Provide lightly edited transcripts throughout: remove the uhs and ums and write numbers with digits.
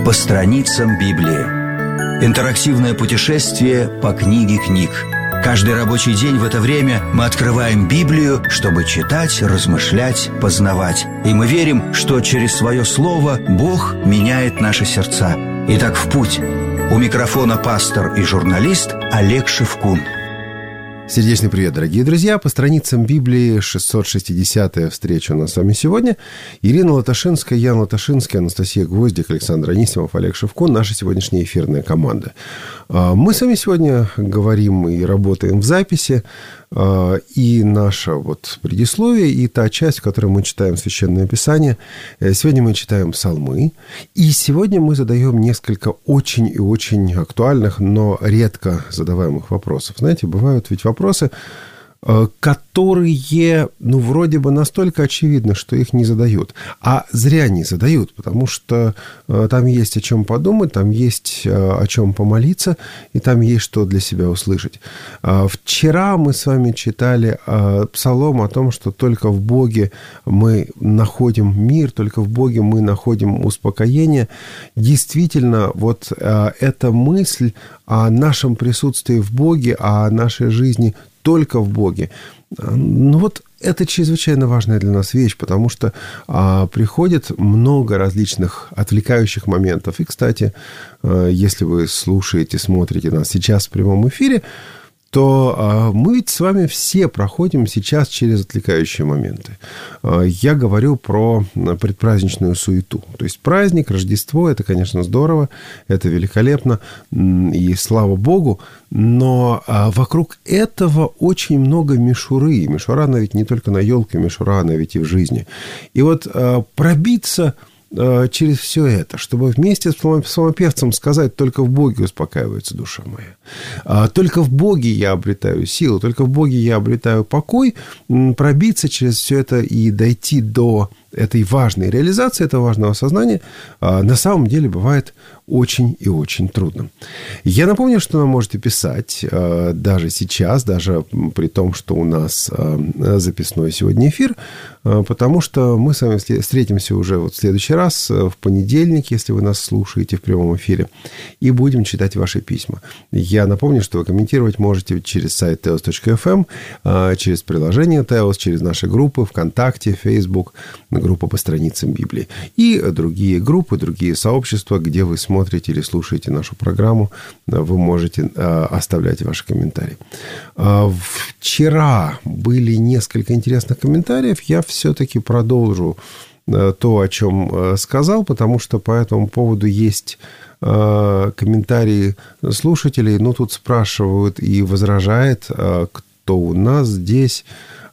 По страницам Библии. Интерактивное путешествие по книге книг. Каждый рабочий день в это время мы открываем Библию, чтобы читать, размышлять, познавать. И мы верим, что через свое слово Бог меняет наши сердца. Итак, в путь. У микрофона пастор и журналист Олег Шевкун. Сердечный привет, дорогие друзья. По страницам Библии 660-я встреча у нас с вами сегодня. Ирина Латашинская, Ян Латашинский, Анастасия Гвоздик, Александр Анисимов, Олег Шевкун. Наша сегодняшняя эфирная команда. Мы с вами сегодня говорим и работаем в записи. И наше предисловие, и та часть, в которой мы читаем Священное Писание. Сегодня мы читаем Псалмы. И сегодня мы задаем несколько очень и очень актуальных, но редко задаваемых вопросов. Знаете, бывают ведь вопросы, которые, вроде бы настолько очевидны, что их не задают. А зря не задают, потому что там есть о чем подумать, там есть о чем помолиться, и там есть что для себя услышать. Вчера мы с вами читали псалом о том, что только в Боге мы находим мир, только в Боге мы находим успокоение. Действительно, эта мысль о нашем присутствии в Боге, о нашей жизни только в Боге. Это чрезвычайно важная для нас вещь, потому что приходит много различных отвлекающих моментов. И, кстати, если вы слушаете, смотрите нас сейчас в прямом эфире, то мы ведь с вами все проходим сейчас через отвлекающие моменты. Я говорю про предпраздничную суету. То есть праздник, Рождество, это, конечно, здорово, это великолепно, и слава Богу, но вокруг этого очень много мишуры. Мишура, она ведь не только на елке, мишура, она ведь и в жизни. И пробиться через все это, чтобы вместе с псалмопевцем сказать: только в Боге успокаивается душа моя, только в Боге я обретаю силу, только в Боге я обретаю покой, пробиться через все это и дойти до этой важной реализации, этого важного сознания, на самом деле бывает очень и очень трудно. Я напомню, что вы можете писать даже сейчас, даже при том, что у нас записной сегодня эфир, потому что мы с вами встретимся уже в следующий раз, в понедельник, если вы нас слушаете в прямом эфире, и будем читать ваши письма. Я напомню, что вы комментировать можете через сайт teos.fm, через приложение Teos, через наши группы ВКонтакте, Facebook, группа по страницам Библии и другие группы, другие сообщества, где вы смотрите или слушаете нашу программу, вы можете оставлять ваши комментарии. Вчера были несколько интересных комментариев. Я все-таки продолжу то, о чем сказал, потому что по этому поводу есть комментарии слушателей. Тут спрашивают и возражает, кто у нас здесь.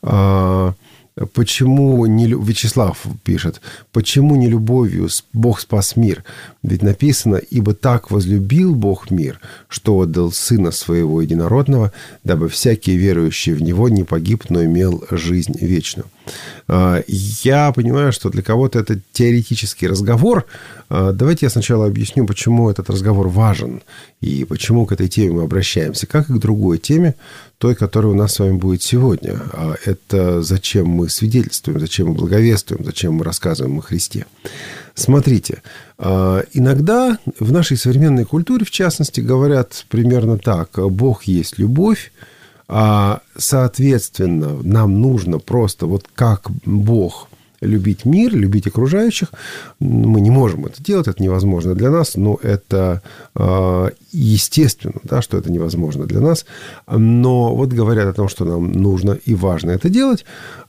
Почему не... Вячеслав пишет: почему не любовью Бог спас мир? Ведь написано: ибо так возлюбил Бог мир, что отдал Сына Своего Единородного, дабы всякий верующий в Него не погиб, но имел жизнь вечную. Я понимаю, что для кого-то это теоретический разговор. Давайте я сначала объясню, почему этот разговор важен и почему к этой теме мы обращаемся, как и к другой теме, той, которая у нас с вами будет сегодня. Это зачем мы свидетельствуем, зачем мы благовествуем, зачем мы рассказываем о Христе. Смотрите, иногда в нашей современной культуре, в частности, говорят примерно так: Бог есть любовь, соответственно, нам нужно просто как Бог любить мир, любить окружающих. Мы не можем это делать, это невозможно для нас, но это естественно, что это невозможно для нас. Но говорят о том, что нам нужно и важно это делать.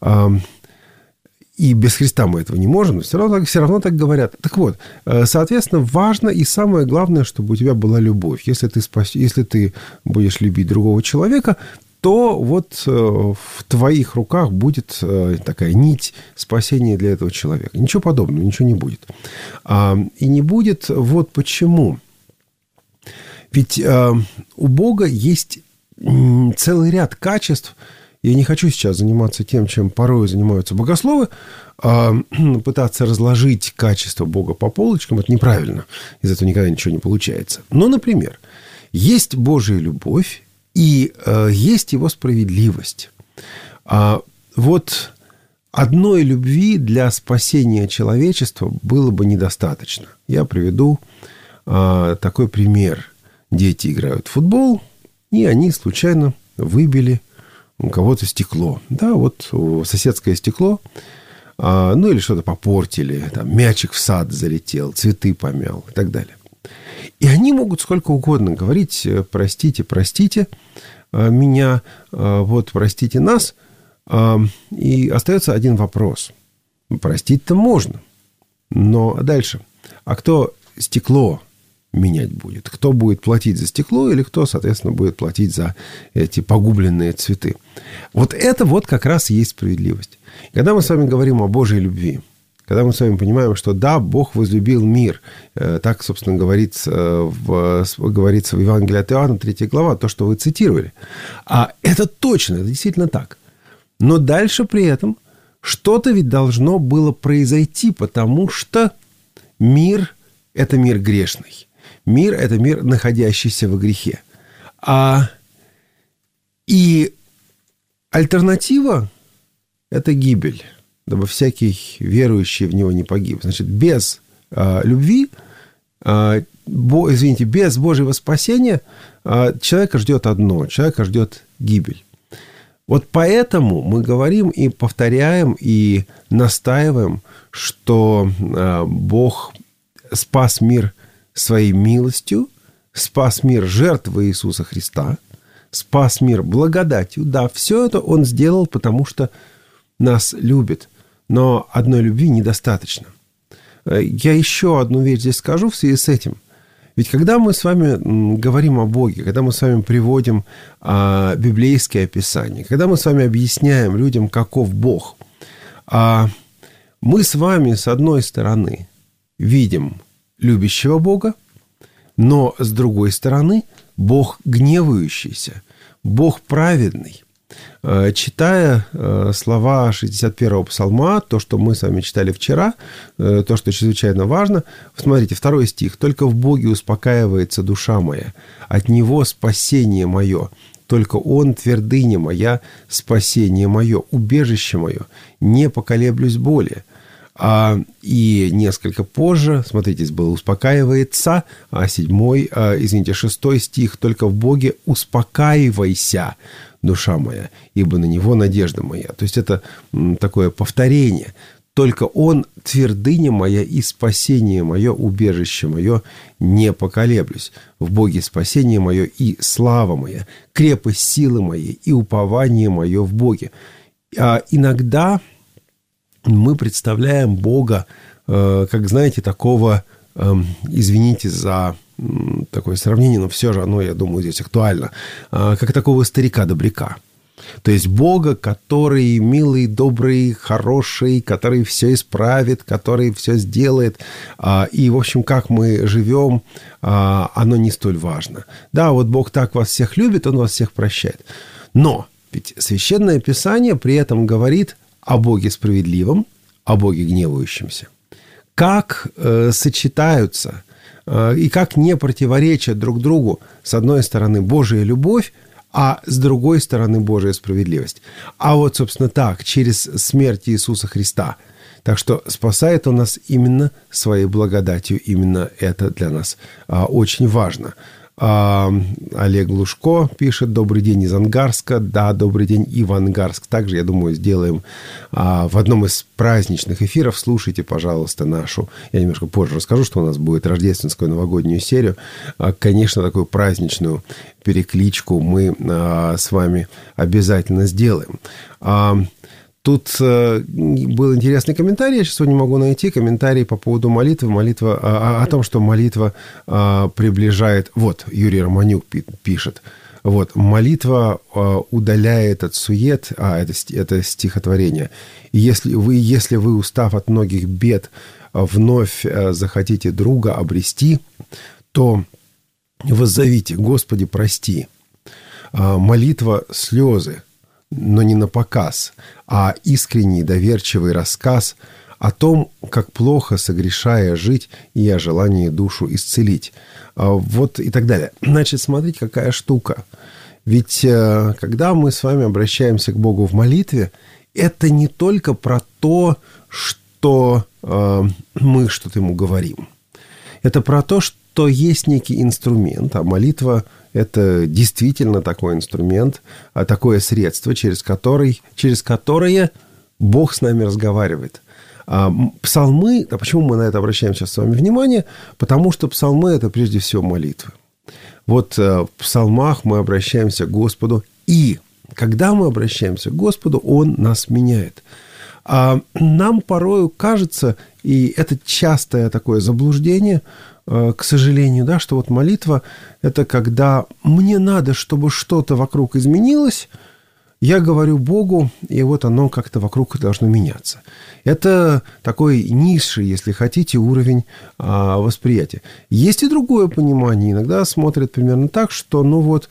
И без Христа мы этого не можем, но все равно так говорят. Так вот, соответственно, важно и самое главное, чтобы у тебя была любовь. Если ты будешь любить другого человека, то в твоих руках будет такая нить спасения для этого человека. Ничего подобного, ничего не будет. И не будет почему. Ведь у Бога есть целый ряд качеств. Я не хочу сейчас заниматься тем, чем порой занимаются богословы, пытаться разложить качество Бога по полочкам. Это неправильно. Из этого никогда ничего не получается. Но, например, есть Божья любовь, и есть его справедливость. одной любви для спасения человечества было бы недостаточно. Я приведу такой пример. Дети играют в футбол, и они случайно выбили у кого-то стекло. Да, вот соседское стекло, ну или что-то попортили, там мячик в сад залетел, цветы помял и так далее. И они могут сколько угодно говорить: простите, простите меня, вот простите нас. И остается один вопрос. Простить-то можно, но дальше. А кто стекло менять будет? Кто будет платить за стекло, или кто, соответственно, будет платить за эти погубленные цветы? Вот это вот как раз и есть справедливость. Когда мы с вами говорим о Божьей любви, когда мы с вами понимаем, что да, Бог возлюбил мир, так, собственно, говорится в Евангелии от Иоанна, 3 глава, то, что вы цитировали. А это точно, это действительно так. Но дальше при этом что-то ведь должно было произойти, потому что мир – это мир грешный. Мир – это мир, находящийся во грехе. И альтернатива – это гибель, дабы всякий верующий в него не погиб. Значит, без любви, без Божьего спасения человека ждет одно – человека ждет гибель. Вот поэтому мы говорим и повторяем, и настаиваем, что Бог спас мир своей милостью, спас мир жертвой Иисуса Христа, спас мир благодатью. Да, все это Он сделал, потому что нас любит. Но одной любви недостаточно. Я еще одну вещь здесь скажу в связи с этим. Ведь когда мы с вами говорим о Боге, когда мы с вами приводим библейские описания, когда мы с вами объясняем людям, каков Бог, мы с вами, с одной стороны, видим любящего Бога, но с другой стороны, Бог гневающийся, Бог праведный. Читая слова 61-го псалма, то, что мы с вами читали вчера, то, что чрезвычайно важно, смотрите, 2 стих. «Только в Боге успокаивается душа моя, от Него спасение мое, только Он твердыня моя, спасение мое, убежище мое, не поколеблюсь более». И несколько позже, смотрите, здесь было «успокаивается», а 6 стих, «только в Боге успокаивайся, душа моя, ибо на Него надежда моя». То есть это такое повторение. «Только Он твердыня моя и спасение мое, убежище мое, не поколеблюсь. В Боге спасение мое и слава моя, крепость силы моей и упование мое в Боге». Иногда мы представляем Бога, как, знаете, такого, извините за такое сравнение, но все же оно, я думаю, здесь актуально, как такого старика-добряка. То есть Бога, который милый, добрый, хороший, который все исправит, который все сделает. И, в общем, как мы живем, оно не столь важно. Да, вот Бог так вас всех любит, Он вас всех прощает. Но ведь Священное Писание при этом говорит о Боге справедливом, о Боге гневающемся. Как сочетаются и как не противоречат друг другу, с одной стороны, Божия любовь, а с другой стороны, Божия справедливость. А вот, собственно, так, через смерть Иисуса Христа. Так что спасает Он нас именно своей благодатью. Именно это для нас очень важно. Олег Лужко пишет: «Добрый день из Ангарска». Да, добрый день и в Ангарск. Также, я думаю, сделаем в одном из праздничных эфиров. Слушайте, пожалуйста, нашу. Я немножко позже расскажу, что у нас будет рождественскую новогоднюю серию. Конечно, такую праздничную перекличку мы с вами обязательно сделаем. Тут был интересный комментарий, я сейчас его не могу найти, комментарий по поводу молитвы, о том, что молитва приближает, вот, Юрий Романюк пишет, вот, молитва удаляет от сует, это стихотворение, если вы, устав от многих бед, вновь захотите друга обрести, то воззовите: Господи, прости. Молитва — слезы, но не на показ, а искренний доверчивый рассказ о том, как плохо, согрешая, жить, и о желании душу исцелить. Вот и так далее. Значит, смотрите, какая штука. Ведь когда мы с вами обращаемся к Богу в молитве, это не только про то, что мы что-то ему говорим. Это про то, что есть некий инструмент, а молитва – это действительно такой инструмент, такое средство, через которое Бог с нами разговаривает. Псалмы, а почему мы на это обращаем сейчас с вами внимание? Потому что псалмы – это прежде всего молитвы. Вот в псалмах мы обращаемся к Господу, и когда мы обращаемся к Господу, Он нас меняет. А нам порою кажется, и это частое такое заблуждение, к сожалению, да, что вот молитва – это когда мне надо, чтобы что-то вокруг изменилось, я говорю Богу, и вот оно как-то вокруг должно меняться. Это такой низший, если хотите, уровень восприятия. Есть и другое понимание. Иногда смотрят примерно так, что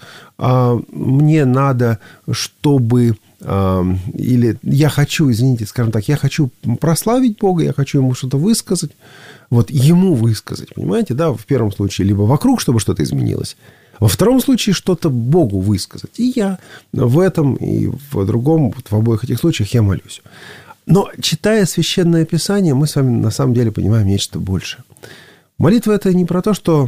мне надо, чтобы... Или я хочу, извините, скажем так, я хочу прославить Бога, я хочу Ему что-то высказать. Вот Ему высказать, понимаете, да, в первом случае либо вокруг, чтобы что-то изменилось, во втором случае что-то Богу высказать. И я в этом, и в другом, в обоих этих случаях я молюсь. Но, читая Священное Писание, мы с вами на самом деле понимаем нечто большее. Молитва – это не про то, что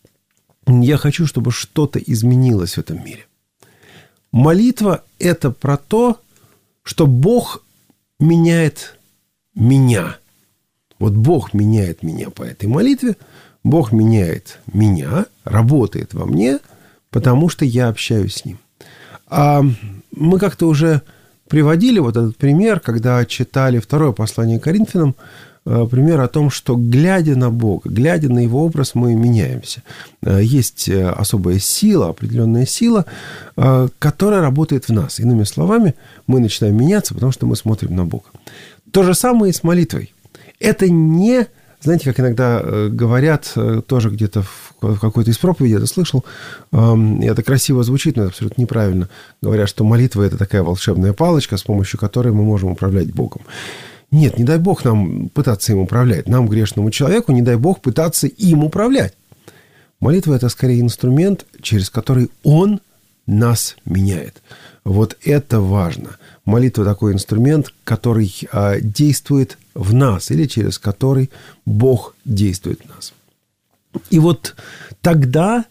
я хочу, чтобы что-то изменилось в этом мире. Молитва – это про то, что Бог меняет меня. Вот Бог меняет меня по этой молитве, Бог меняет меня, работает во мне, потому что я общаюсь с Ним. А мы как-то уже приводили вот этот пример, когда читали второе послание к Коринфянам, пример о том, что, глядя на Бога, глядя на Его образ, мы меняемся. Есть особая сила, определенная сила, которая работает в нас. Иными словами, мы начинаем меняться, потому что мы смотрим на Бога. То же самое и с молитвой. Это не, знаете, как иногда говорят, тоже где-то в какой-то из проповедей я это слышал, и это красиво звучит, но это абсолютно неправильно. Говорят, что молитва – это такая волшебная палочка, с помощью которой мы можем управлять Богом. Нет, не дай Бог нам пытаться им управлять. Нам, грешному человеку, не дай Бог пытаться им управлять. Молитва – это скорее инструмент, через который Он нас меняет. Вот это важно. Молитва – такой инструмент, который действует в нас, или через который Бог действует в нас. И вот тогда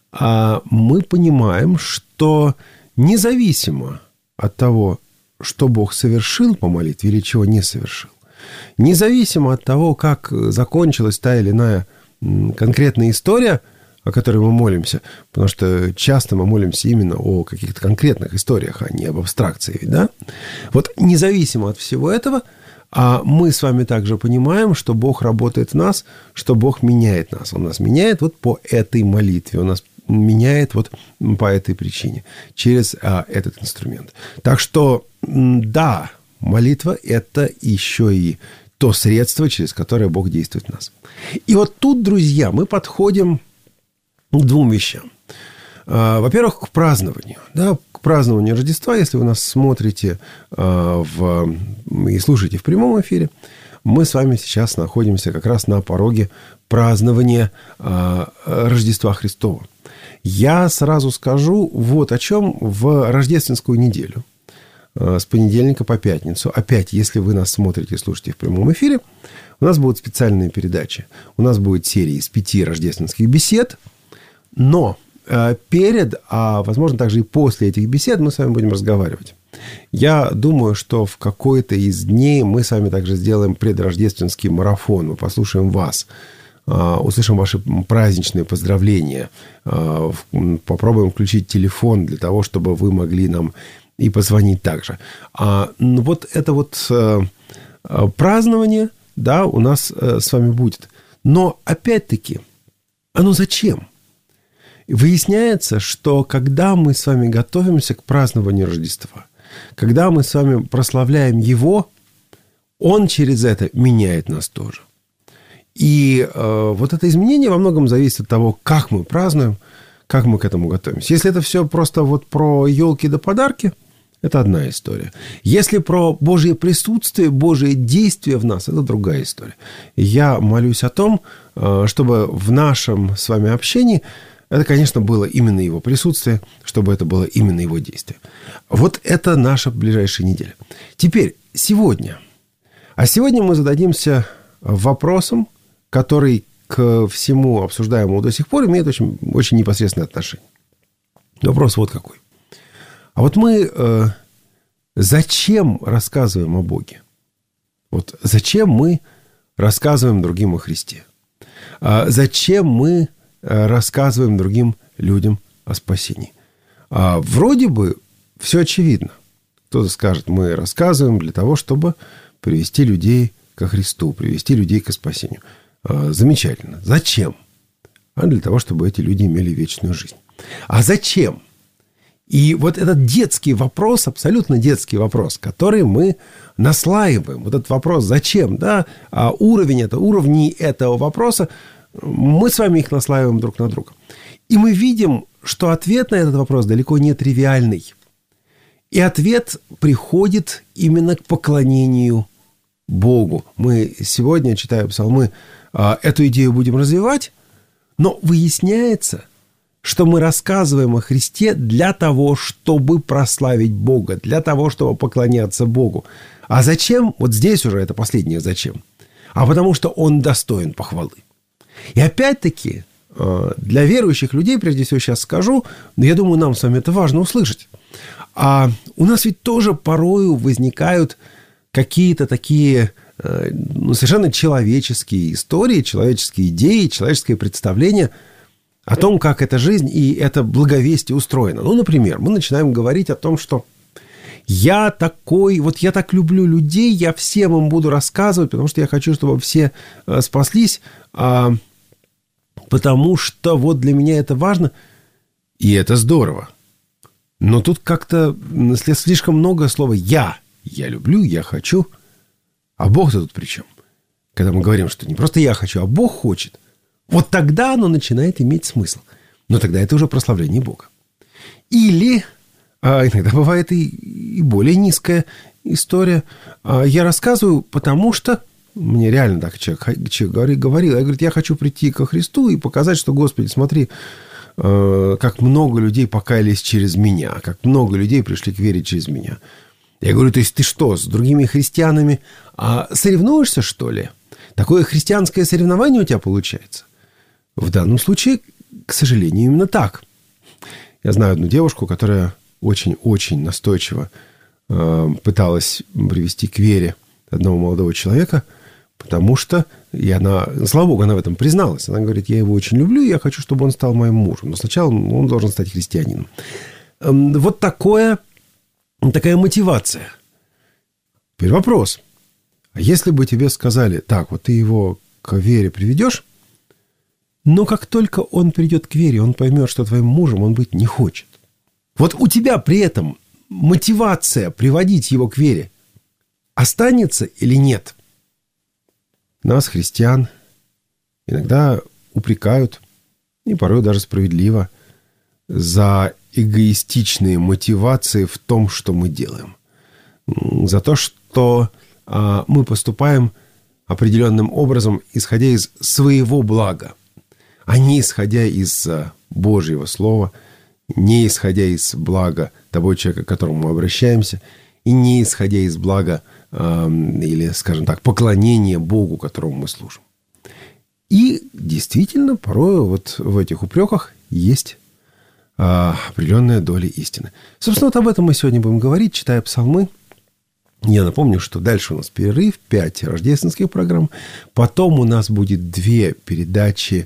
мы понимаем, что независимо от того, что Бог совершил по молитве или чего не совершил, независимо от того, как закончилась та или иная конкретная история, о которой мы молимся, потому что часто мы молимся именно о каких-то конкретных историях, а не об абстракции, да? Вот независимо от всего этого, мы с вами также понимаем, что Бог работает в нас, что Бог меняет нас. Он нас меняет вот по этой молитве, Он нас меняет вот по этой причине, через этот инструмент. Так что, да, молитва – это еще и то средство, через которое Бог действует в нас. И вот тут, друзья, мы подходим к двум вещам. Во-первых, к празднованию. Да, к празднованию Рождества, если вы нас смотрите и слушаете в прямом эфире, мы с вами сейчас находимся как раз на пороге празднования Рождества Христова. Я сразу скажу вот о чем в рождественскую неделю. С понедельника по пятницу. Опять, если вы нас смотрите и слушаете в прямом эфире, у нас будут специальные передачи. У нас будет серия из 5 рождественских бесед. Но перед, а возможно также и после этих бесед мы с вами будем разговаривать. Я думаю, что в какой-то из дней мы с вами также сделаем предрождественский марафон. Мы послушаем вас, услышим ваши праздничные поздравления, попробуем включить телефон для того, чтобы вы могли нам и позвонить также. Вот это вот празднование, да, у нас с вами будет. Но, опять-таки, оно зачем? Выясняется, что когда мы с вами готовимся к празднованию Рождества, когда мы с вами прославляем Его, Он через это меняет нас тоже. И вот это изменение во многом зависит от того, как мы празднуем, как мы к этому готовимся. Если это все просто вот про елки да подарки, это одна история. Если про Божье присутствие, Божье действие в нас, это другая история. И я молюсь о том, чтобы в нашем с вами общении это, конечно, было именно его присутствие, чтобы это было именно его действие. Вот это наша ближайшая неделя. Теперь, сегодня. А сегодня мы зададимся вопросом, который к всему обсуждаемому до сих пор имеет очень, очень непосредственное отношение. Вопрос вот какой. А вот мы зачем рассказываем о Боге? Вот зачем мы рассказываем другим о Христе? Зачем мы рассказываем другим людям о спасении? Вроде бы все очевидно. Кто-то скажет, мы рассказываем для того, чтобы привести людей ко Христу, привести людей к спасению. Замечательно. Зачем? Для того, чтобы эти люди имели вечную жизнь. А зачем? И вот этот детский вопрос, абсолютно детский вопрос, который мы наслаиваем, вот этот вопрос «зачем?», да, уровни этого вопроса, мы с вами их наслаиваем друг на друга. И мы видим, что ответ на этот вопрос далеко не тривиальный. И ответ приходит именно к поклонению Богу. Мы сегодня, читая псалмы, эту идею будем развивать, но выясняется, что мы рассказываем о Христе для того, чтобы прославить Бога, для того, чтобы поклоняться Богу. А зачем? Вот здесь уже это последнее «зачем». А потому что Он достоин похвалы. И опять-таки, для верующих людей, прежде всего сейчас скажу, но я думаю, нам с вами это важно услышать. А у нас ведь тоже порою возникают какие-то такие совершенно человеческие истории, человеческие идеи, человеческие представления о том, как эта жизнь и это благовестие устроено. Ну, например, мы начинаем говорить о том, что я такой, вот я так люблю людей, я всем им буду рассказывать, потому что я хочу, чтобы все спаслись, потому что вот для меня это важно, и это здорово. Но тут как-то слишком много слова «я». Я люблю, я хочу. А Бог-то тут при чем? Когда мы говорим, что не просто я хочу, а Бог хочет. Вот тогда оно начинает иметь смысл. Но тогда это уже прославление Бога. Или иногда бывает и более низкая история. Я рассказываю, потому что мне реально так человек говорил. Я говорю, я хочу прийти ко Христу и показать, что, Господи, смотри, как много людей покаялись через меня, как много людей пришли к вере через меня. Я говорю, то есть ты что, с другими христианами соревнуешься, что ли? Такое христианское соревнование у тебя получается? В данном случае, к сожалению, именно так. Я знаю одну девушку, которая очень-очень настойчиво пыталась привести к вере одного молодого человека, потому что, и она, слава Богу, она в этом призналась. Она говорит, я его очень люблю, я хочу, чтобы он стал моим мужем. Но сначала он должен стать христианином. Вот такая мотивация. Теперь вопрос. А если бы тебе сказали, так, вот ты его к вере приведешь, но как только он придет к вере, он поймет, что твоим мужем он быть не хочет. Вот у тебя при этом мотивация приводить его к вере останется или нет? Нас, христиан, иногда упрекают, и порой даже справедливо, за эгоистичные мотивации в том, что мы делаем. За то, что мы поступаем определенным образом, исходя из своего блага, а не исходя из Божьего Слова, не исходя из блага того человека, к которому мы обращаемся, и не исходя из блага или, скажем так, поклонения Богу, которому мы служим. И действительно, порой вот в этих упреках есть определенная доля истины. Собственно, вот об этом мы сегодня будем говорить, читая псалмы. Я напомню, что дальше у нас перерыв, 5 рождественских программ. Потом у нас будет 2 передачи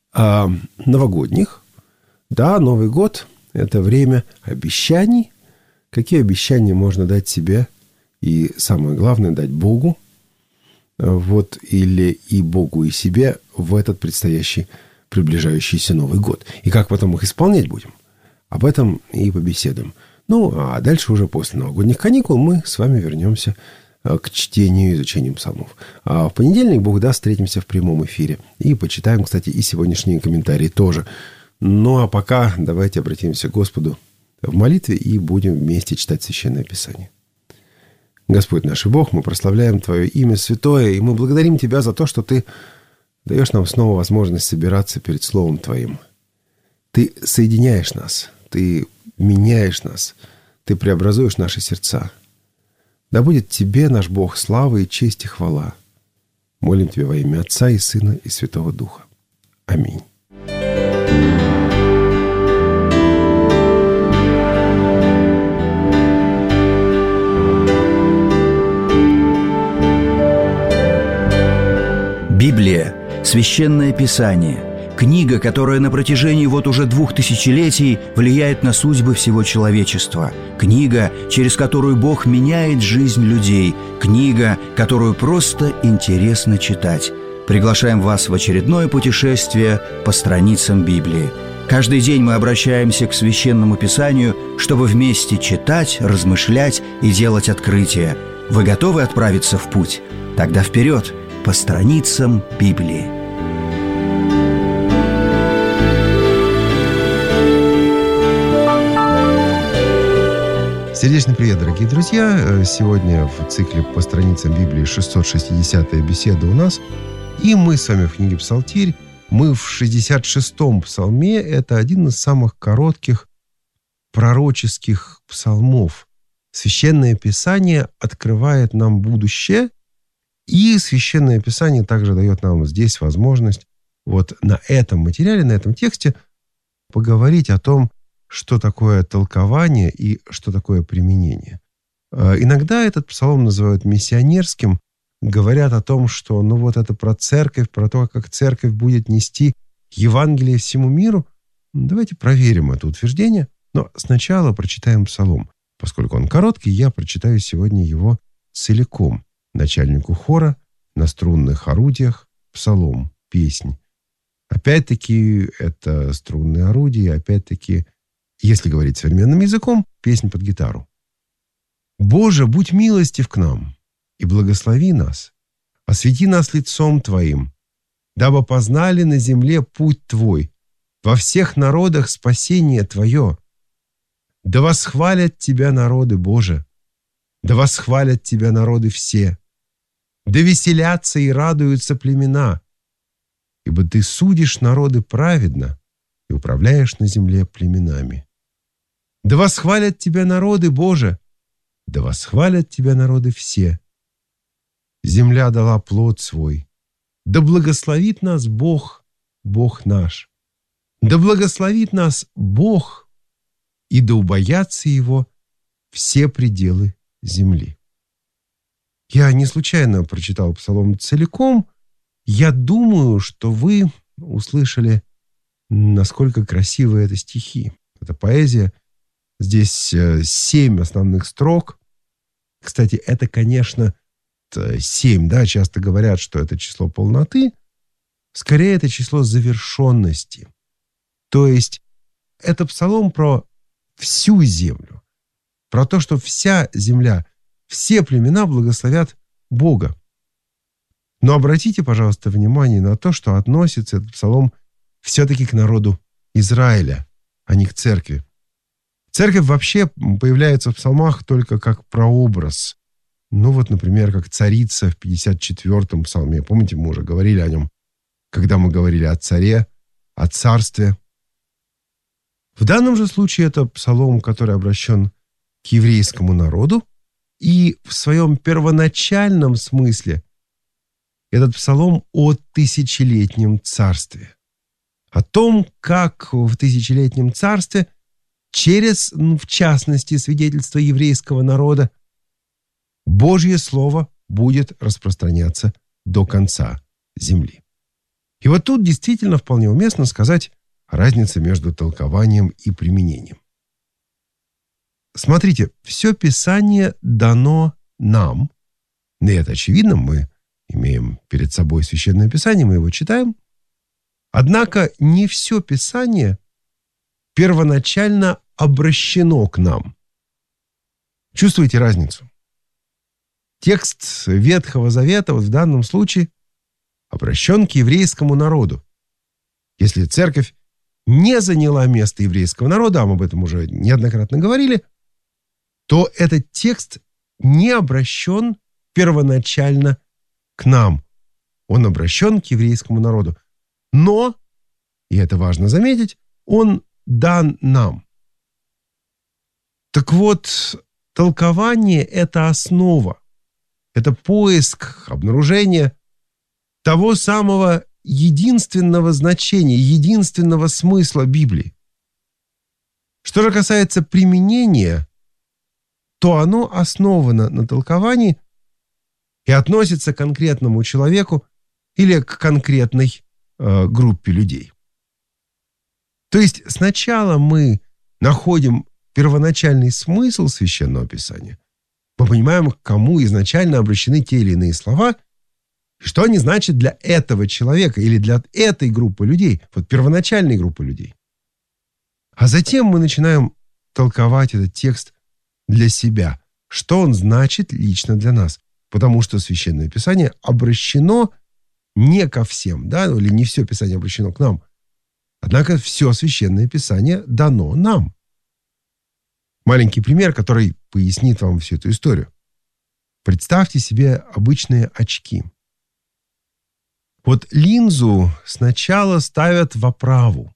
новогодних. Да, Новый год – это время обещаний. Какие обещания можно дать себе и, самое главное, дать Богу. Вот, или и Богу, и себе в этот предстоящий, приближающийся Новый год. И как потом их исполнять будем? Об этом и побеседуем. Ну, а дальше уже после новогодних каникул мы с вами вернемся к чтению и изучению псалмов. А в понедельник, Бог даст, встретимся в прямом эфире. И почитаем, кстати, и сегодняшние комментарии тоже. Ну, а пока давайте обратимся к Господу в молитве и будем вместе читать Священное Писание. Господь наш и Бог, мы прославляем Твое имя святое, и мы благодарим Тебя за то, что Ты даешь нам снова возможность собираться перед Словом Твоим. Ты соединяешь нас, Ты меняешь нас, Ты преобразуешь наши сердца. Да будет Тебе, наш Бог, слава и честь и хвала. Молим Тебя во имя Отца и Сына и Святого Духа. Аминь. Библия – священное писание, книга, которая на протяжении уже 2000 влияет на судьбы всего человечества, книга, через которую Бог меняет жизнь людей, книга, которую просто интересно читать. Приглашаем вас в очередное путешествие по страницам Библии. Каждый день мы обращаемся к Священному Писанию, чтобы вместе читать, размышлять и делать открытия. Вы готовы отправиться в путь? Тогда вперед! По страницам Библии. Сердечный привет, дорогие друзья! Сегодня в цикле «По страницам Библии» 660-я беседа у нас. И мы с вами в книге «Псалтирь». Мы в 66-м псалме. Это один из самых коротких пророческих псалмов. Священное Писание открывает нам будущее. И Священное Писание также дает нам здесь возможность на этом материале, на этом тексте поговорить о том, что такое толкование и что такое применение. Иногда этот псалом называют миссионерским, говорят о том, что это про церковь, про то, как церковь будет нести Евангелие всему миру. Давайте проверим это утверждение, но сначала прочитаем псалом. Поскольку он короткий, я прочитаю сегодня его целиком. Начальнику хора на струнных орудиях псалом, песнь. Опять-таки, это струнные орудия, опять-таки, если говорить современным языком, песнь под гитару. «Боже, будь милостив к нам и благослови нас, освети нас лицом Твоим, дабы познали на земле путь Твой, во всех народах спасение Твое. Да восхвалят Тебя народы, Боже, да восхвалят Тебя народы все. Да веселятся и радуются племена, ибо Ты судишь народы праведно и управляешь на земле племенами. Да восхвалят Тебя народы, Боже, да восхвалят Тебя народы все. Земля дала плод свой, да благословит нас Бог, Бог наш. Да благословит нас Бог, и да убоятся Его все пределы земли». Я не случайно прочитал псалом целиком. Я думаю, что вы услышали, насколько красивые это стихи. Это поэзия. Здесь 7 основных строк. Кстати, это, конечно, 7, да, часто говорят, что это число полноты. Скорее, это число завершенности. То есть, это псалом про всю землю. Про то, что вся земля, все племена благословят Бога. Но обратите, пожалуйста, внимание на то, что относится этот псалом все-таки к народу Израиля, а не к церкви. Церковь вообще появляется в псалмах только как прообраз. Например, как царица в 54-м псалме. Помните, мы уже говорили о нем, когда мы говорили о царе, о царстве. В данном же случае это псалом, который обращен к еврейскому народу. И в своем первоначальном смысле этот псалом о тысячелетнем царстве. О том, как в тысячелетнем царстве через, в частности, свидетельство еврейского народа, Божье Слово будет распространяться до конца земли. И тут действительно вполне уместно сказать о разнице между толкованием и применением. Смотрите, все Писание дано нам. И это очевидно, мы имеем перед собой Священное Писание, мы его читаем. Однако не все Писание первоначально обращено к нам. Чувствуете разницу? Текст Ветхого Завета в данном случае обращен к еврейскому народу. Если церковь не заняла место еврейского народа, а мы об этом уже неоднократно говорили, то этот текст не обращен первоначально к нам. Он обращен к еврейскому народу. Но, и это важно заметить, он дан нам. Так вот, толкование – это основа, это поиск, обнаружение того самого единственного значения, единственного смысла Библии. Что же касается применения, то оно основано на толковании и относится к конкретному человеку или к конкретной группе людей. То есть сначала мы находим первоначальный смысл Священного Писания, мы понимаем, к кому изначально обращены те или иные слова, и что они значат для этого человека или для этой группы людей, вот первоначальной группы людей. А затем мы начинаем толковать этот текст для себя, что он значит лично для нас, потому что Священное Писание обращено не ко всем, да, или не все Писание обращено к нам, однако все Священное Писание дано нам. Маленький пример, который пояснит вам всю эту историю. Представьте себе обычные очки. Вот линзу сначала ставят в оправу.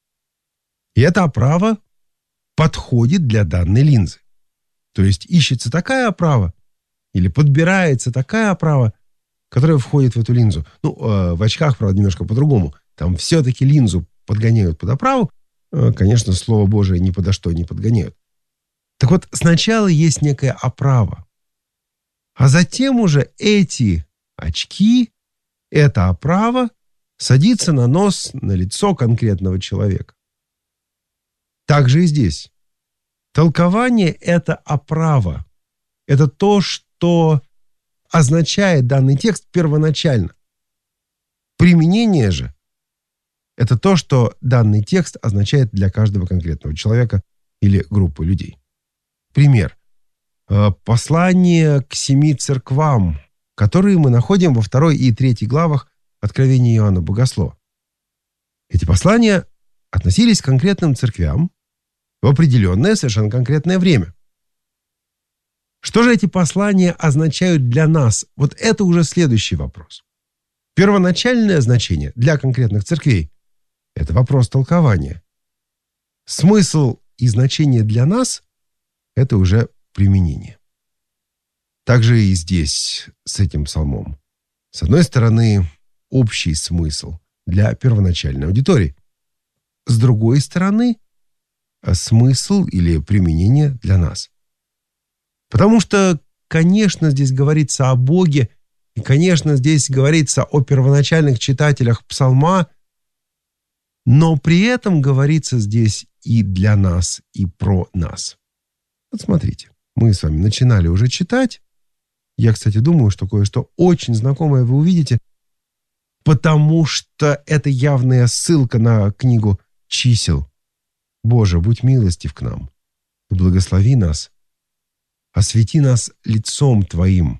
И эта оправа подходит для данной линзы. То есть ищется такая оправа или подбирается такая оправа, которая входит в эту линзу. В очках, правда, немножко по-другому. Там все-таки линзу подгоняют под оправу. Конечно, Слово Божие ни подо что не подгоняют. Так вот, сначала есть некая оправа. А затем уже эти очки, эта оправа садится на нос, на лицо конкретного человека. Так же и здесь. Толкование – это оправа. Это то, что означает данный текст первоначально. Применение же – это то, что данный текст означает для каждого конкретного человека или группы людей. Пример. Послание к 7 церквам, которые мы находим во 2 и 3 главах Откровения Иоанна Богослова. Эти послания относились к конкретным церквям в определенное, совершенно конкретное время. Что же эти послания означают для нас? Вот это уже следующий вопрос. Первоначальное значение для конкретных церквей – это вопрос толкования. Смысл и значение для нас – это уже применение. Также и здесь, с этим псалмом. С одной стороны, общий смысл для первоначальной аудитории. С другой стороны, смысл или применение для нас. Потому что, конечно, здесь говорится о Боге, и, конечно, здесь говорится о первоначальных читателях псалма, но при этом говорится здесь и для нас, и про нас. Вот смотрите, мы с вами начинали уже читать. Я, кстати, думаю, что кое-что очень знакомое вы увидите, потому что это явная ссылка на книгу «Чисел». «Боже, будь милостив к нам, и благослови нас, освети нас лицом Твоим».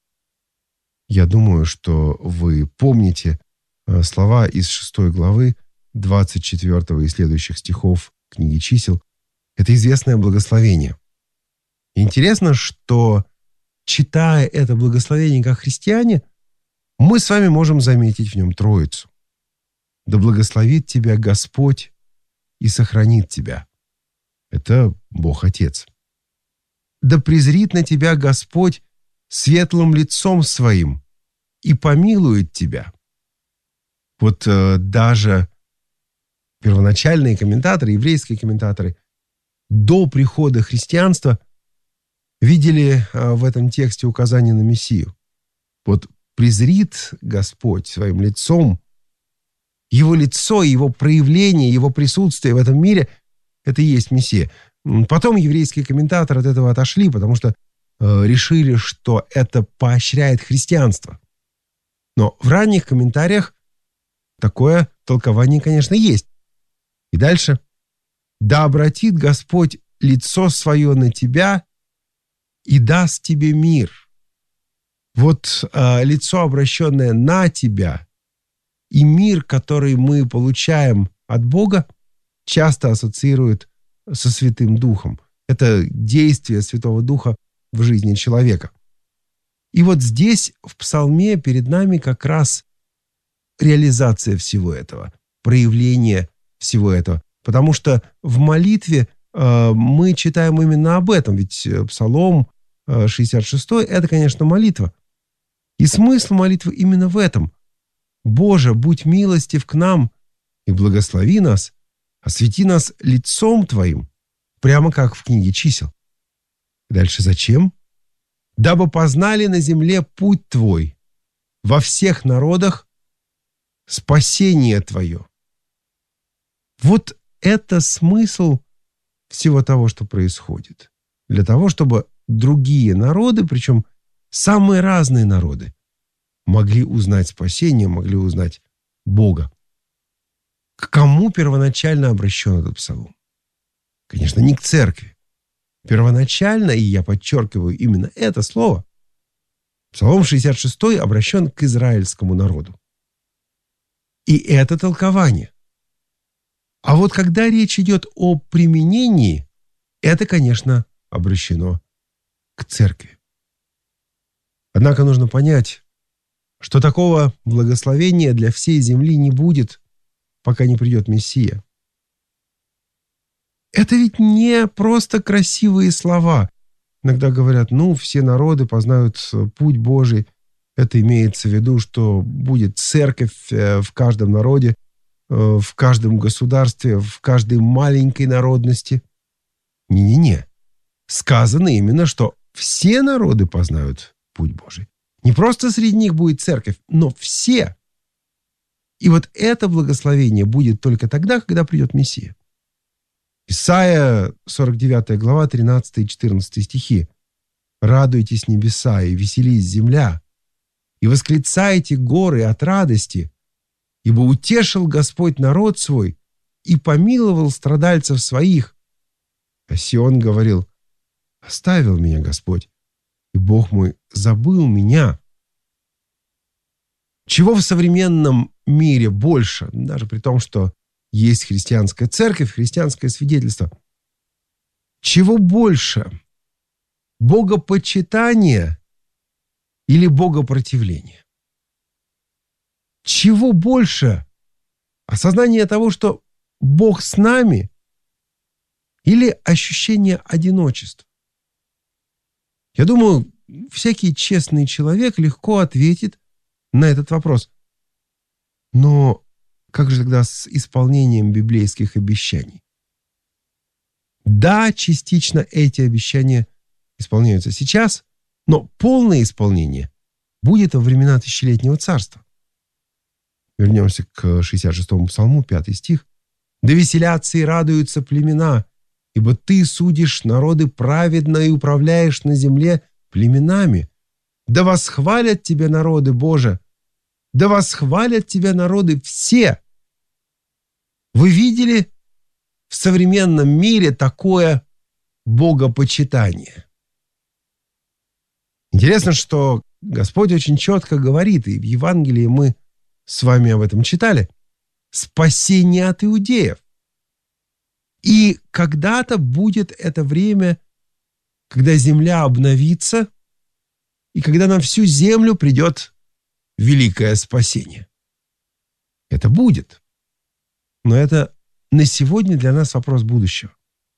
Я думаю, что вы помните слова из 6 главы 24 и следующих стихов книги «Чисел». Это известное благословение. Интересно, что, читая это благословение как христиане, мы с вами можем заметить в нем Троицу. «Да благословит тебя Господь и сохранит тебя». Это Бог Отец. «Да презрит на тебя Господь светлым лицом своим и помилует тебя». Вот даже первоначальные комментаторы, еврейские комментаторы, до прихода христианства видели в этом тексте указание на Мессию. Вот презрит Господь своим лицом, его лицо, его проявление, его присутствие в этом мире – это и есть Мессия. Потом еврейские комментаторы от этого отошли, потому что решили, что это поощряет христианство. Но в ранних комментариях такое толкование, конечно, есть. И дальше. «Да обратит Господь лицо свое на тебя и даст тебе мир». Вот лицо, обращенное на тебя, и мир, который мы получаем от Бога, часто ассоциируют со Святым Духом. Это действие Святого Духа в жизни человека. И вот здесь, в Псалме, перед нами как раз реализация всего этого, проявление всего этого. Потому что в молитве мы читаем именно об этом. Ведь Псалом 66 – это, конечно, молитва. И смысл молитвы именно в этом. «Боже, будь милостив к нам и благослови нас, освети нас лицом Твоим», прямо как в книге чисел. Дальше зачем? «Дабы познали на земле путь Твой, во всех народах спасение Твое». Вот это смысл всего того, что происходит. Для того, чтобы другие народы, причем самые разные народы, могли узнать спасение, могли узнать Бога. К кому первоначально обращен этот псалом? Конечно, не к церкви. Первоначально, и я подчеркиваю именно это слово, Псалом 66 обращен к израильскому народу. И это толкование. А вот когда речь идет о применении, это, конечно, обращено к церкви. Однако нужно понять, что такого благословения для всей земли не будет, пока не придет Мессия. Это ведь не просто красивые слова. Иногда говорят, все народы познают путь Божий. Это имеется в виду, что будет церковь в каждом народе, в каждом государстве, в каждой маленькой народности. Не-не-не. Сказано именно, что все народы познают путь Божий. Не просто среди них будет церковь, но все. И вот это благословение будет только тогда, когда придет Мессия. Исайя 49 глава, 13 и 14 стихи. «Радуйтесь небеса и веселись земля, и восклицайте горы от радости, ибо утешил Господь народ свой и помиловал страдальцев своих». А Сион говорил: «Оставил меня Господь, и Бог мой забыл меня». Чего в современном мире больше, даже при том, что есть христианская церковь, христианское свидетельство? Чего больше? Богопочитание или богопротивление? Чего больше? Осознание того, что Бог с нами, или ощущение одиночества? Я думаю, всякий честный человек легко ответит на этот вопрос. Но как же тогда с исполнением библейских обещаний? Да, частично эти обещания исполняются сейчас, но полное исполнение будет во времена тысячелетнего царства. Вернемся к 66-му псалму, 5 стих. «Да веселятся и радуются племена, ибо ты судишь народы праведно и управляешь на земле племенами. Да восхвалят тебя народы, Боже! Да восхвалят тебя народы все!» Вы видели в современном мире такое богопочитание? Интересно, что Господь очень четко говорит, и в Евангелии мы с вами об этом читали: спасение от иудеев. И когда-то будет это время, когда земля обновится, и когда на всю землю придет великое спасение. Это будет. Но это на сегодня для нас вопрос будущего.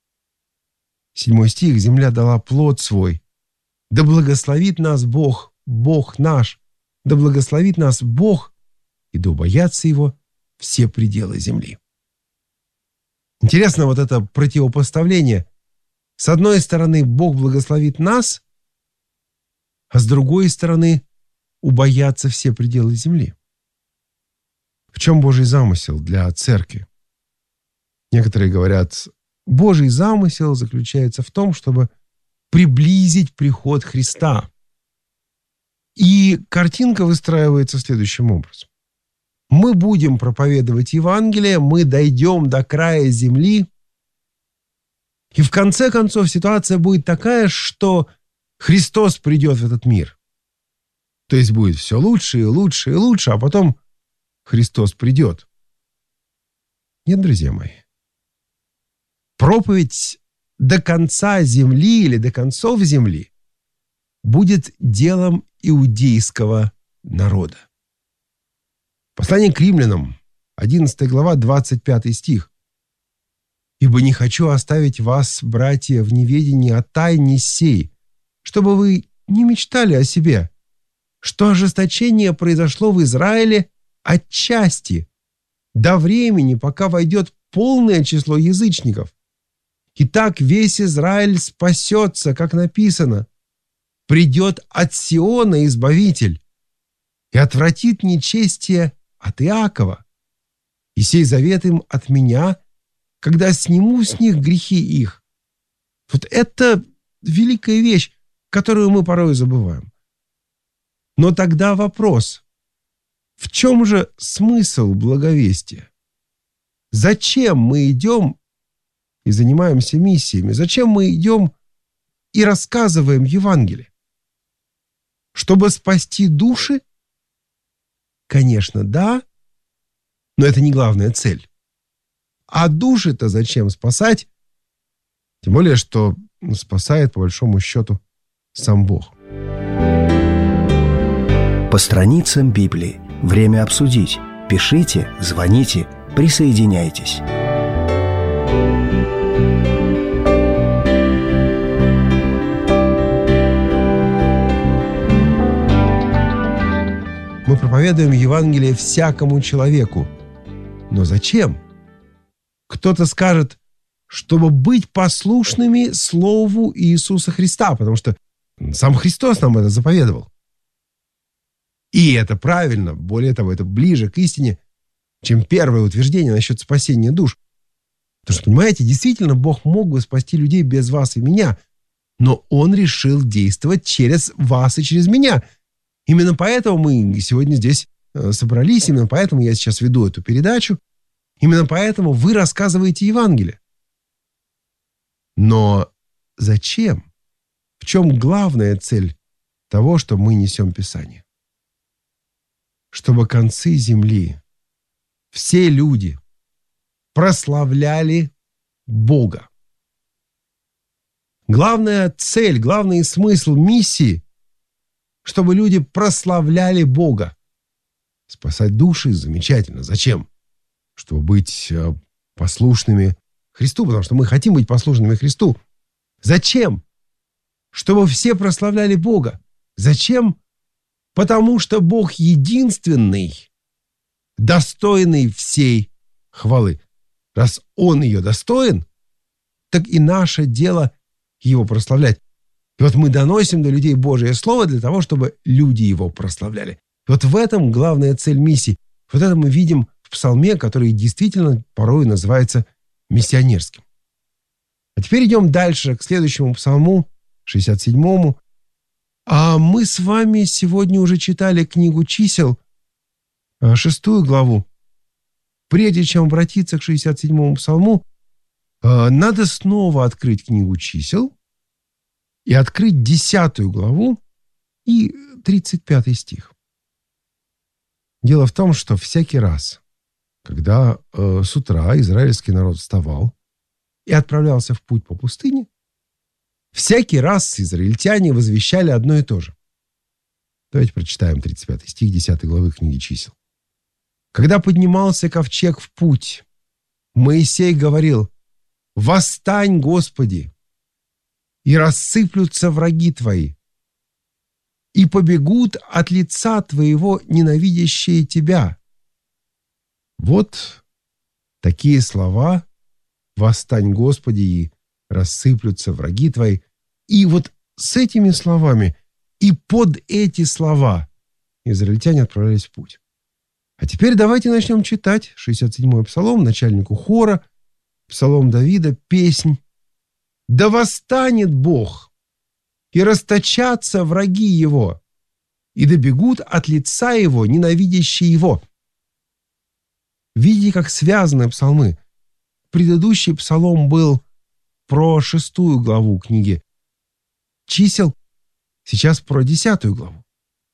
7 стих. «Земля дала плод свой. Да благословит нас Бог, Бог наш. Да благословит нас Бог, и да убоятся Его все пределы земли». Интересно вот это противопоставление. С одной стороны, Бог благословит нас, а с другой стороны, убоятся все пределы земли. В чем Божий замысел для церкви? Некоторые говорят, Божий замысел заключается в том, чтобы приблизить приход Христа. И картинка выстраивается следующим образом. Мы будем проповедовать Евангелие, мы дойдем до края земли, и в конце концов ситуация будет такая, что Христос придет в этот мир. То есть будет все лучше и лучше и лучше, а потом Христос придет. Нет, друзья мои. Проповедь до конца земли или до концов земли будет делом иудейского народа. Послание к римлянам, 11 глава, 25 стих. Ибо не хочу оставить вас, братья, в неведении о тайне сей, чтобы вы не мечтали о себе, что ожесточение произошло в Израиле отчасти, до времени, пока войдет полное число язычников. И так весь Израиль спасется, как написано. Придет от Сиона Избавитель и отвратит нечестие от Иакова. И сей завет им от меня, когда сниму с них грехи их. Вот это великая вещь, которую мы порой забываем. Но тогда вопрос: в чем же смысл благовестия? Зачем мы идем и занимаемся миссиями? Зачем мы идем и рассказываем Евангелие? Чтобы спасти души? Конечно, да, но это не главная цель. А души-то зачем спасать? Тем более, что спасает, по большому счету, сам Бог. По страницам Библии. Время обсудить. Пишите, звоните, присоединяйтесь. Мы проповедуем Евангелие всякому человеку. Но зачем? Кто-то скажет, чтобы быть послушными Слову Иисуса Христа, потому что сам Христос нам это заповедовал. И это правильно, более того, это ближе к истине, чем первое утверждение насчет спасения душ. Потому что, понимаете, действительно, Бог мог бы спасти людей без вас и меня, но Он решил действовать через вас и через меня. Именно поэтому мы сегодня здесь собрались, именно поэтому я сейчас веду эту передачу, именно поэтому вы рассказываете Евангелие. Но зачем? В чем главная цель того, что мы несем Писание? Чтобы концы земли, все люди прославляли Бога. Главная цель, главный смысл миссии – чтобы люди прославляли Бога. Спасать души – замечательно. Зачем? Чтобы быть послушными Христу, потому что мы хотим быть послушными Христу. Зачем? Чтобы все прославляли Бога. Зачем? Потому что Бог единственный, достойный всей хвалы. Раз Он ее достоин, так и наше дело Его прославлять. И вот мы доносим до людей Божие Слово для того, чтобы люди Его прославляли. И вот в этом главная цель миссии. Вот это мы видим в псалме, который действительно порой называется миссионерским. А теперь идем дальше, к следующему псалму, 67-му. А мы с вами сегодня уже читали книгу чисел, 6 главу. Прежде чем обратиться к 67-му псалму, надо снова открыть книгу чисел и открыть 10 главу и 35 стих. Дело в том, что всякий раз, когда с утра израильский народ вставал и отправлялся в путь по пустыне, всякий раз израильтяне возвещали одно и то же. Давайте прочитаем 35 стих 10 главы книги чисел. Когда поднимался ковчег в путь, Моисей говорил: «Восстань, Господи, и рассыплются враги Твои, и побегут от лица Твоего ненавидящие Тебя». Вот такие слова: «Восстань, Господи, и рассыплются враги Твои». И вот с этими словами и под эти слова израильтяне отправлялись в путь. А теперь давайте начнем читать 67-й псалом, начальнику хора, псалом Давида, песнь. «Да восстанет Бог, и расточатся враги Его, и добегут от лица Его ненавидящие Его». Видите, как связаны псалмы. Предыдущий псалом был про 6 главу книги чисел, сейчас про 10 главу.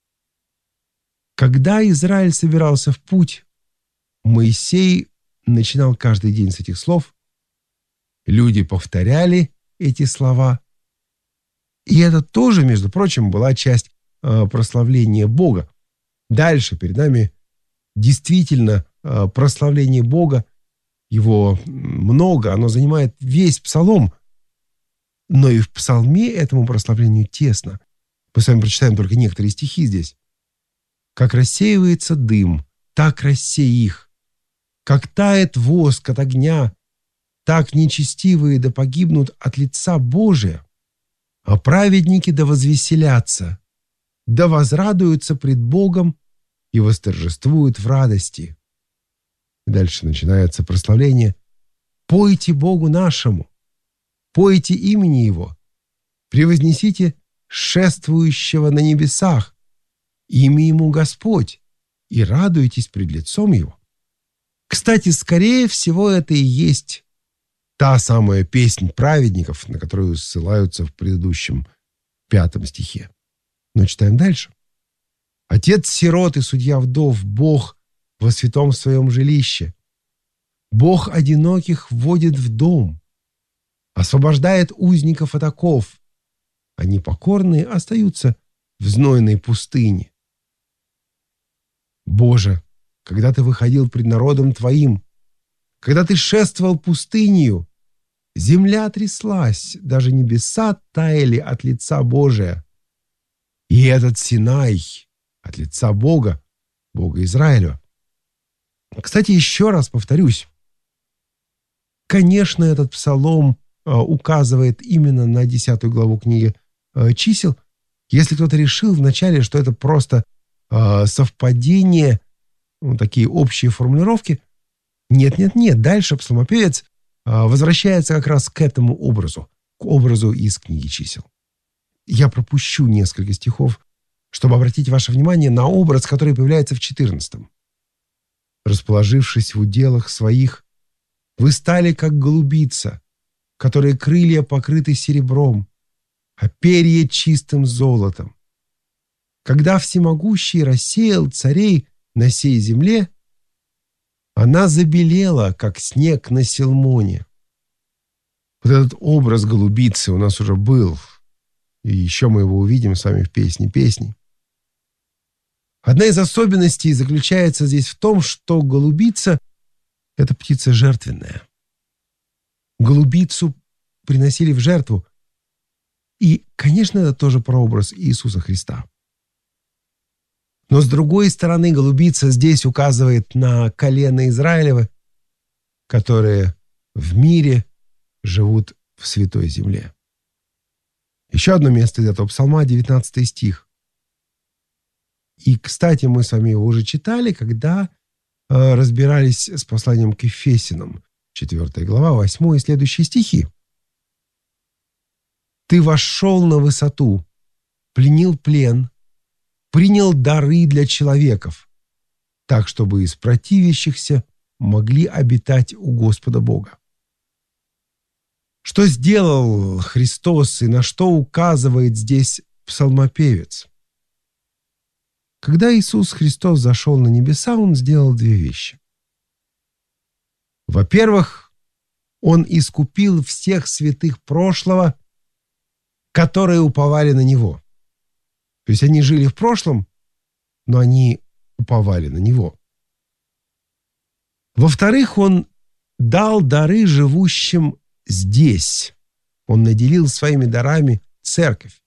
Когда Израиль собирался в путь, Моисей начинал каждый день с этих слов. Люди повторяли эти слова. И это тоже, между прочим, была часть прославления Бога. Дальше перед нами действительно прославление Бога его много, оно занимает весь псалом. Но и в псалме этому прославлению тесно. Мы с вами прочитаем только некоторые стихи здесь. «Как рассеивается дым, так рассей их. Как тает воск от огня, так нечестивые да погибнут от лица Божия. А праведники да возвеселятся, да возрадуются пред Богом и восторжествуют в радости». Дальше начинается прославление. «Пойте Богу нашему, пойте имени Его, превознесите шествующего на небесах, имя Ему Господь, и радуйтесь пред лицом Его». Кстати, скорее всего, это и есть та самая песнь праведников, на которую ссылаются в предыдущем 5 стихе. Но читаем дальше. «Отец сирот и судья вдов, Бог во святом своем жилище. Бог одиноких вводит в дом, освобождает узников от оков, а непокорные остаются в знойной пустыне. Боже, когда Ты выходил пред народом Твоим, когда Ты шествовал пустынью, земля тряслась, даже небеса таяли от лица Божия. И этот Синай от лица Бога, Бога Израиля». Кстати, еще раз повторюсь. Конечно, этот псалом указывает именно на 10 главу книги чисел. Если кто-то решил вначале, что это просто совпадение, такие общие формулировки. Нет. Дальше псалмопевец возвращается как раз к этому образу, к образу из книги чисел. Я пропущу несколько стихов, чтобы обратить ваше внимание на образ, который появляется в 14. «Расположившись в уделах своих, вы стали, как голубица, которой крылья покрыты серебром, а перья чистым золотом. Когда всемогущий рассеял царей на сей земле, она забелела, как снег на Силмоне». Вот этот образ голубицы у нас уже был, и еще мы его увидим с вами в «Песне песней». Одна из особенностей заключается здесь в том, что голубица — это птица жертвенная. Голубицу приносили в жертву. И, конечно, это тоже прообраз Иисуса Христа. Но, с другой стороны, голубица здесь указывает на колено Израилева, которые в мире живут в святой земле. Еще одно место из этого псалма, 19 стих. И, кстати, мы с вами его уже читали, когда разбирались с посланием к Ефесянам, 4 глава, 8 и следующие стихи. «Ты вошел на высоту, пленил плен, принял дары для человеков, так, чтобы из противящихся могли обитать у Господа Бога». Что сделал Христос и на что указывает здесь псалмопевец? Когда Иисус Христос зашел на небеса, Он сделал 2 вещи. Во-первых, Он искупил всех святых прошлого, которые уповали на Него. То есть они жили в прошлом, но они уповали на Него. Во-вторых, Он дал дары живущим здесь. Он наделил своими дарами церковь.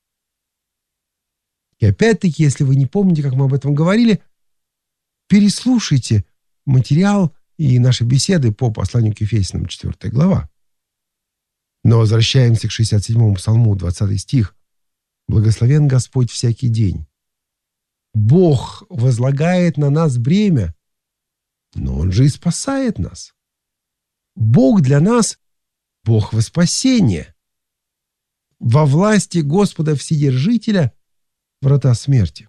И опять-таки, если вы не помните, как мы об этом говорили, переслушайте материал и наши беседы по посланию к Ефесянам, 4 глава. Но возвращаемся к 67-му псалму, 20 стих. «Благословен Господь всякий день. Бог возлагает на нас бремя, но Он же и спасает нас. Бог для нас — Бог во спасение. Во власти Господа Вседержителя врата смерти».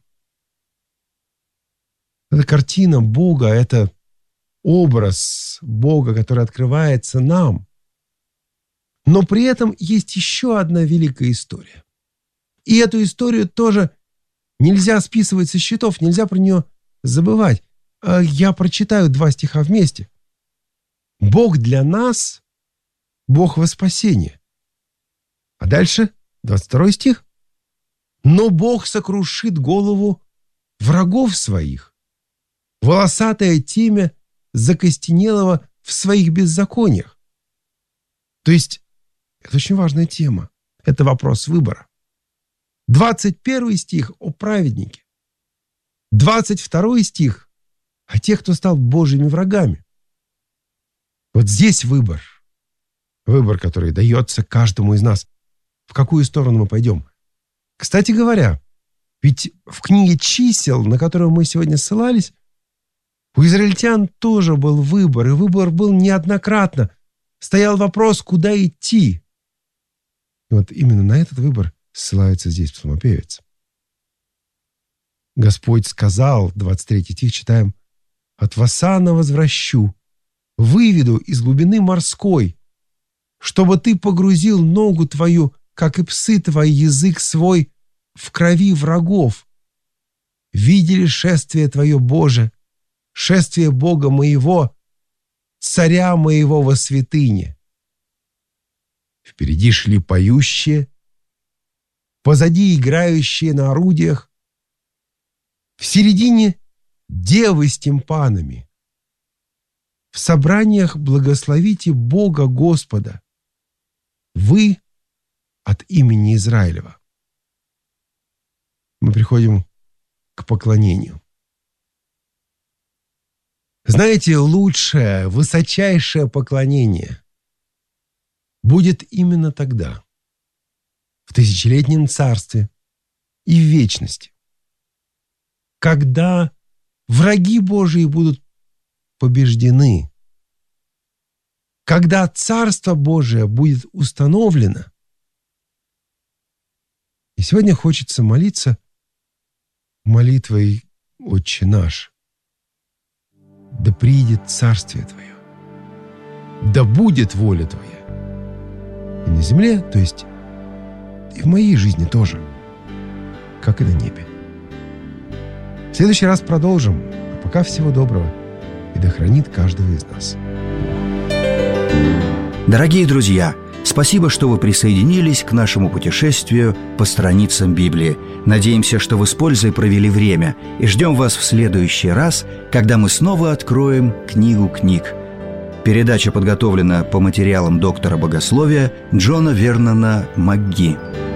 Это картина Бога, это образ Бога, который открывается нам. Но при этом есть еще одна великая история. И эту историю тоже нельзя списывать со счетов, нельзя про нее забывать. Я прочитаю 2 стиха вместе. «Бог для нас — Бог во спасение». А дальше 22 стих. «Но Бог сокрушит голову врагов своих. Волосатое темя закостенелого в своих беззакониях. То есть это очень важная тема. Это вопрос выбора. 21 стих о праведнике. 22 стих о тех, кто стал Божьими врагами. Вот здесь выбор. Выбор, который дается каждому из нас. В какую сторону мы пойдем. Кстати говоря, ведь в книге «Чисел», на которую мы сегодня ссылались, у израильтян тоже был выбор, и выбор был неоднократно. Стоял вопрос, куда идти. И вот именно на этот выбор ссылается здесь псалмопевец. Господь сказал, 23 стих читаем, «От Васана возвращу, выведу из глубины морской, чтобы ты погрузил ногу твою, как и псы твои, язык свой в крови врагов. Видели шествие твое, Боже, шествие Бога моего, царя моего во святыне. Впереди шли поющие, позади играющие на орудиях, в середине девы с тимпанами. В собраниях благословите Бога Господа, вы от имени Израилева». Мы приходим к поклонению. Знаете, лучшее, высочайшее поклонение будет именно тогда, в тысячелетнем царстве и в вечности, когда враги Божии будут побеждены, когда Царство Божие будет установлено. И сегодня хочется молиться молитвой «Отче наш». Да придет Царствие Твое, да будет воля Твоя. И на земле, то есть и в моей жизни тоже, как и на небе. В следующий раз продолжим. А пока всего доброго. И да хранит каждого из нас. Дорогие друзья, спасибо, что вы присоединились к нашему путешествию по страницам Библии. Надеемся, что вы с пользой провели время, и ждем вас в следующий раз, когда мы снова откроем книгу книг. Передача подготовлена по материалам доктора богословия Джона Вернона МакГи.